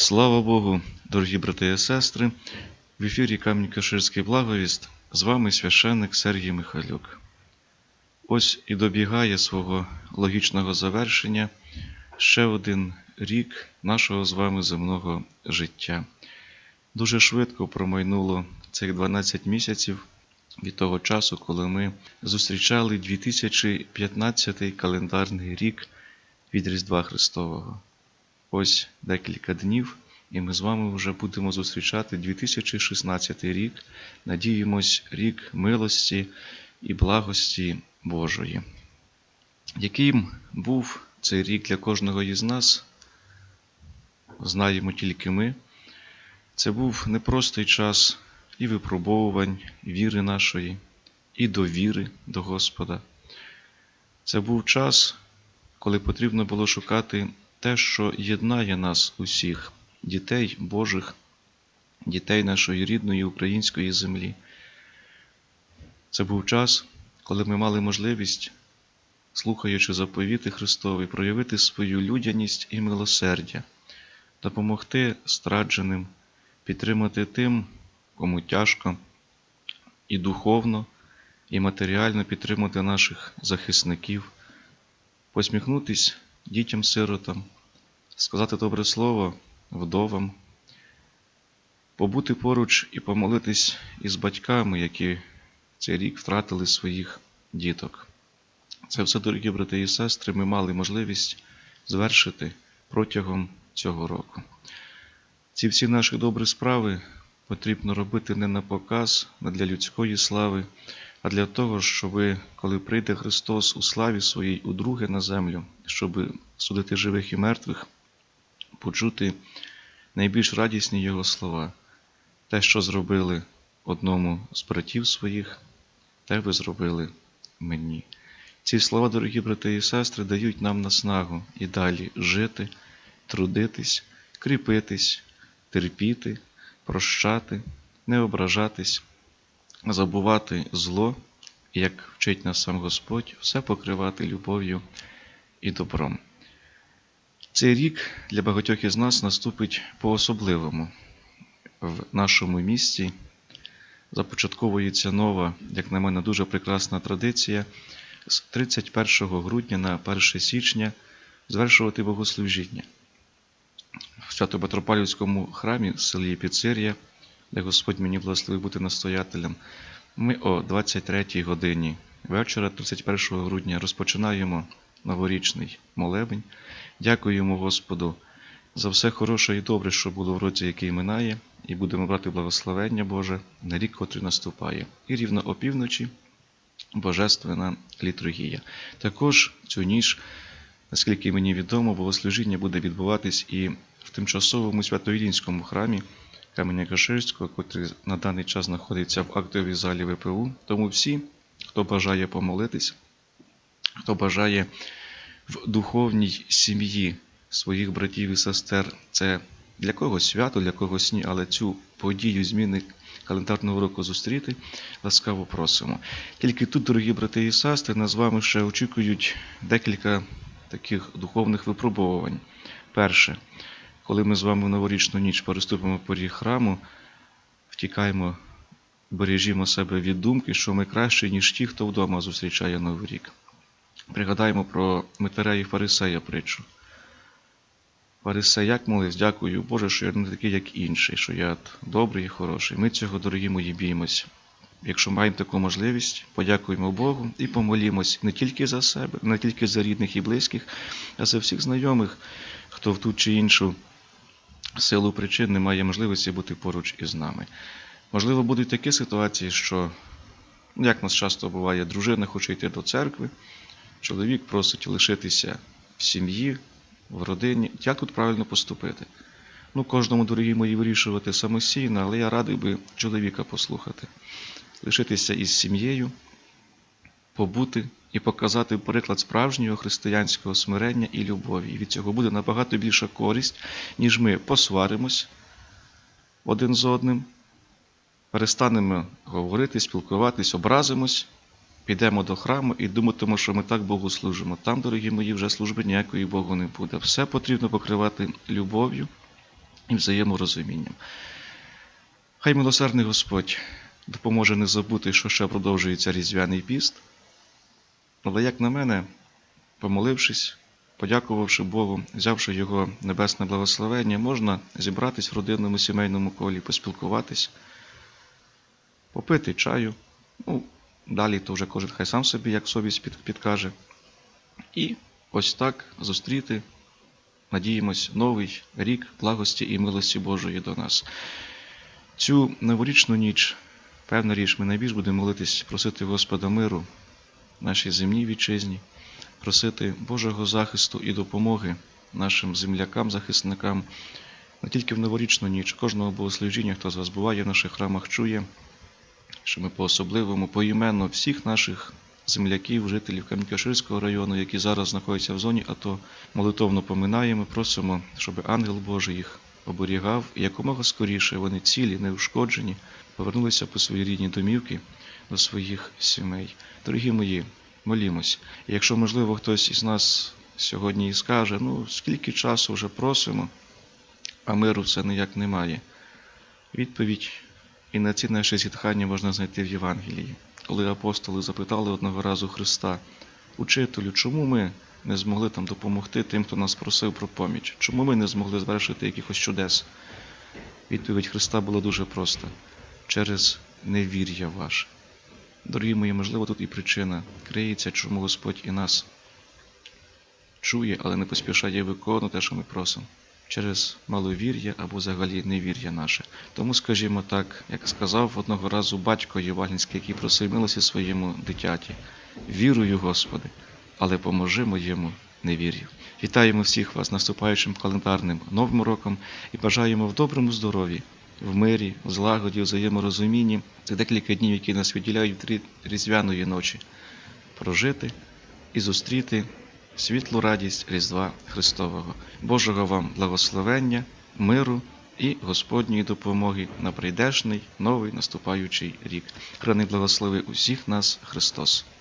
Слава Богу, дорогі брати і сестри! В ефірі Камінь-Каширський благовіст, з вами священник Сергій Михайлюк. Ось і добігає свого логічного завершення ще один рік нашого з вами земного життя. Дуже швидко промайнуло цих 12 місяців від того часу, коли ми зустрічали 2015 календарний рік від Різдва Христового. Ось декілька днів, і ми з вами вже будемо зустрічати 2016 рік, надіємось, рік милості і благості Божої. Яким був цей рік для кожного із нас, знаємо тільки ми. Це був непростий час і випробовувань віри нашої, і довіри до Господа. Це був час, коли потрібно було шукати те, що єднає нас усіх, дітей Божих, дітей нашої рідної української землі. Це був час, коли ми мали можливість, слухаючи заповіти Христові, проявити свою людяність і милосердя, допомогти стражденим, підтримати тим, кому тяжко, і духовно, і матеріально підтримати наших захисників, посміхнутись дітям-сиротам, сказати добре слово вдовам, побути поруч і помолитись із батьками, які цей рік втратили своїх діток. Це все, дорогі брати і сестри, ми мали можливість звершити протягом цього року. Ці всі наші добрі справи потрібно робити не на показ, не для людської слави, а для того, щоб, коли прийде Христос у славі своїй удруге на землю, щоб судити живих і мертвих, почути найбільш радісні Його слова. Те, що зробили одному з братів своїх, те ви зробили мені. Ці слова, дорогі брати і сестри, дають нам наснагу і далі жити, трудитись, кріпитись, терпіти, прощати, не ображатись, забувати зло, і, як вчить нас сам Господь, все покривати любов'ю і добром. Цей рік для багатьох із нас наступить по-особливому. В нашому місті започатковується нова, як на мене, дуже прекрасна традиція з 31 грудня на 1 січня звершувати богослужіння. В Свято-Петропавлівському храмі в селі Піцирія, де Господь мені благословив бути настоятелем, ми о 23-й годині вечора 31 грудня розпочинаємо новорічний молебень. Дякуємо Господу за все хороше і добре, що було в році, який минає, і будемо брати благословення Боже на рік, котрий наступає. І рівно опівночі Божественна літургія. Також цю ніч, наскільки мені відомо, богослужіння буде відбуватись і в тимчасовому Свято-Іллінському храмі Каменя-Каширського, котрий на даний час знаходиться в актовій залі ВПУ. Тому всі, хто бажає помолитись, хто бажає в духовній сім'ї своїх братів і сестер, це для когось свято, для когось ні, але цю подію зміни календарного року зустріти, ласкаво просимо. Тільки тут, дорогі брати і сестри, нас з вами ще очікують декілька таких духовних випробовувань. Перше, коли ми з вами в новорічну ніч переступимо поріг храму, втікаємо, бережімо себе від думки, що ми кращі, ніж ті, хто вдома зустрічає Новий рік. Пригадаємо про Митарея і Фарисея притчу. Фарисей як молився: дякую Боже, що я не такий, як інший, що я добрий і хороший. Ми цього, дорогі мої, біймося. Якщо маємо таку можливість, подякуємо Богу і помолімось не тільки за себе, не тільки за рідних і близьких, а за всіх знайомих, хто в ту чи іншу силу причин не має можливості бути поруч із нами. Можливо, будуть такі ситуації, що, як нас часто буває, дружина хоче йти до церкви, чоловік просить лишитися в сім'ї, в родині. Як тут правильно поступити? Кожному, дорогі мої, вирішувати самостійно, але я радий би чоловіка послухати. Лишитися із сім'єю, побути і показати приклад справжнього християнського смирення і любові. І від цього буде набагато більша користь, ніж ми посваримось один з одним, перестанемо говорити, спілкуватись, образимось, підемо до храму і думатимемо, що ми так Богу служимо. Там, дорогі мої, вже служби ніякої Богу не буде. Все потрібно покривати любов'ю і взаєморозумінням. Хай милосердний Господь допоможе не забути, що ще продовжується Різдвяний піст, але, як на мене, помолившись, подякувавши Богу, взявши Його небесне благословення, можна зібратись в родинному сімейному колі, поспілкуватись, попити чаю, далі то вже кожен хай сам собі, як совість підкаже, і ось так зустріти, надіємось, новий рік благості і милості Божої до нас. Цю новорічну ніч, певна річ, ми найбільш будемо молитись, просити Господа миру в нашій земній вітчизні, просити Божого захисту і допомоги нашим землякам, захисникам, не тільки в новорічну ніч, кожного богослужіння, хто з вас буває в наших храмах, чує, що ми по-особливому, поіменно всіх наших земляків, жителів Камінь-Каширського району, які зараз знаходяться в зоні АТО, молитовно поминаємо, просимо, щоб ангел Божий їх оберігав, і якомога скоріше вони цілі, неушкоджені, повернулися по своїй рідній домівки до своїх сімей. Дорогі мої, молімось. І якщо, можливо, хтось із нас сьогодні і скаже, скільки часу вже просимо, а миру все ніяк немає. Відповідь і на ці наші зітхання можна знайти в Євангелії. Коли апостоли запитали одного разу Христа: «Учителю, чому ми не змогли допомогти тим, хто нас просив про поміч? Чому ми не змогли звершити якихось чудес?» Відповідь Христа була дуже проста: через невір'я ваше. Дорогі мої, можливо, тут і причина криється, чому Господь і нас чує, але не поспішає виконувати те, що ми просимо. Через маловір'я або взагалі невір'я наше. Тому, скажімо так, як сказав одного разу батько євангельський, який просив милості своєму дитяті: «Вірую, Господи, але поможи моєму невір'ю». Вітаємо всіх вас наступаючим календарним Новим роком і бажаємо в доброму здоров'ї, в мирі, в злагоді, в взаєморозумінні цих декілька днів, які нас відділяють від Різдвяної ночі, прожити і зустріти світлу радість Різдва Христового. Божого вам благословення, миру і Господньої допомоги на прийдешний, новий, наступаючий рік. Храни благослови усіх нас Христос.